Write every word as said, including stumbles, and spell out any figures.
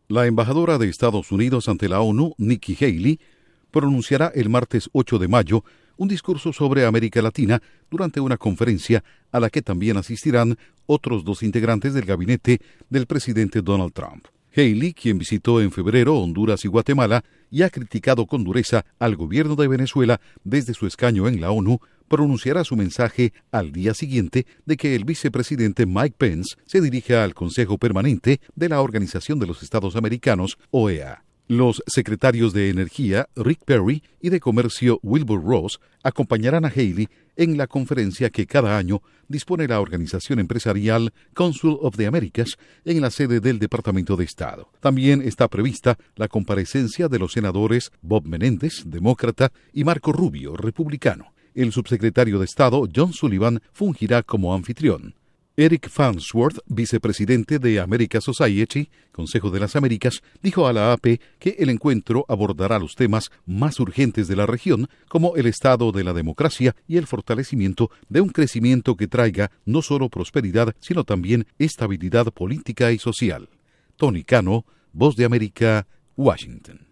La embajadora de Estados Unidos ante la ONU, Nikki Haley, pronunciará el martes ocho de mayo un discurso sobre América Latina durante una conferencia a la que también asistirán otros dos integrantes del gabinete del presidente Donald Trump. Haley, quien visitó en febrero Honduras y Guatemala y ha criticado con dureza al gobierno de Venezuela desde su escaño en la ONU, pronunciará su mensaje al día siguiente de que el vicepresidente Mike Pence se dirija al Consejo Permanente de la Organización de los Estados Americanos, O E A. Los secretarios de Energía, Rick Perry, y de Comercio, Wilbur Ross, acompañarán a Haley en la conferencia que cada año dispone la organización empresarial Council of the Americas en la sede del Departamento de Estado. También está prevista la comparecencia de los senadores Bob Menéndez, demócrata, y Marco Rubio, republicano. El subsecretario de Estado, John Sullivan, fungirá como anfitrión. Eric Farnsworth, vicepresidente de America Society, Consejo de las Américas, dijo a la A P que el encuentro abordará los temas más urgentes de la región, como el estado de la democracia y el fortalecimiento de un crecimiento que traiga no solo prosperidad, sino también estabilidad política y social. Tony Cano, Voz de América, Washington.